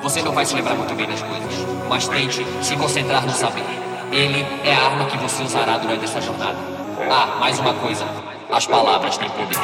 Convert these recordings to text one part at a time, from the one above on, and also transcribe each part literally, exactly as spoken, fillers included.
Você não vai se lembrar muito bem das coisas, mas tente se concentrar no saber. Ele é a arma que você usará durante essa jornada. Ah, mais uma coisa. As palavras têm poder.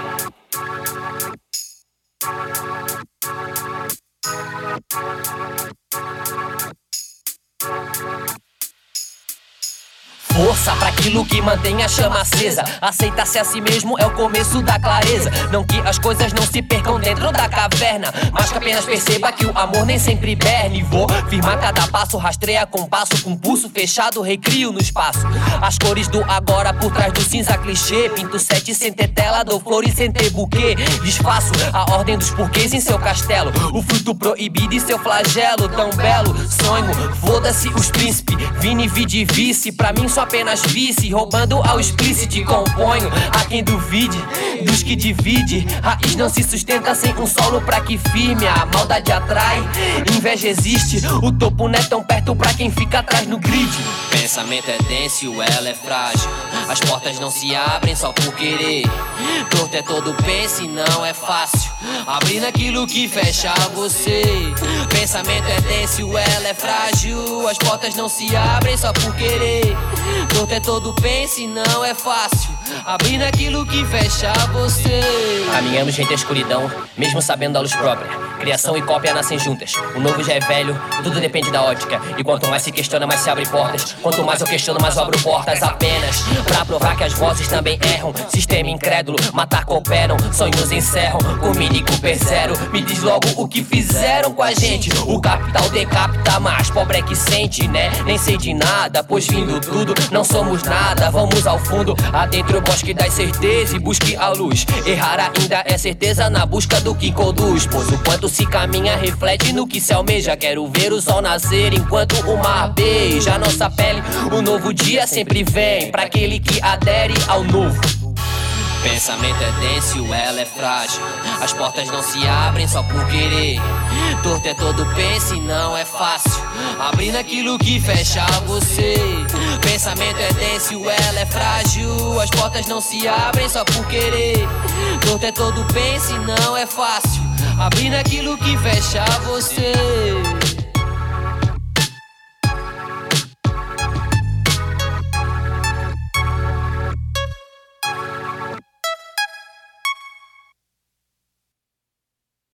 Força pra aquilo que mantém a chama acesa. Aceitar-se a si mesmo é o começo da clareza. Não que as coisas não se percam dentro da caverna, mas que apenas perceba que o amor nem sempre berne. Vou firmar cada passo, rastreia com passo, com pulso fechado, recrio no espaço. As cores do agora por trás do cinza clichê. Pinto sete sem ter tela, dou flores sem ter buquê. Desfaço a ordem dos porquês em seu castelo. O fruto proibido e seu flagelo tão belo. Sonho, foda-se os príncipes. Vini, vide, vice, pra mim só apenas vice, roubando ao explícito. Componho a quem duvide dos que divide. Raiz não se sustenta sem um solo pra que firme. A maldade atrai, inveja existe. O topo não é tão perto pra quem fica atrás no grid. Pensamento é denso, ela é frágil. As portas não se abrem só por querer. Torto é todo pense, não é fácil abrir naquilo que fecha você. Pensamento é denso, ela é frágil. As portas não se abrem só por querer. Torto é todo pense, não é fácil abrir naquilo que fecha você. Caminhamos entre a escuridão, mesmo sabendo da luz própria. Criação e cópia nascem juntas. O novo já é velho, tudo depende da ótica. E quanto mais se questiona, mais se abre portas. Quanto mais eu questiono, mais eu abro portas. Apenas pra provar que as vozes também erram. Sistema incrédulo, matar cooperam. Sonhos encerram, com Mini Cooper zero. Me diz logo o que fizeram com a gente. O capital decapita, mas pobre é que sente, né? Nem sei de nada, pois vindo tudo não somos nada. Vamos ao fundo, adentre o bosque das certezas e busque a luz. Errar ainda é certeza na busca do que conduz. Pois o quanto se caminha reflete no que se almeja. Quero ver o sol nascer enquanto o mar beija nossa pele. O novo dia sempre vem pra aquele que adere ao novo. Pensamento é denso, ela é frágil. As portas não se abrem só por querer. Torto é todo pense, não é fácil abrir naquilo que fecha você. Pensamento é denso, ela é frágil. As portas não se abrem só por querer. Torto é todo pense, não é fácil abrir naquilo que fecha você.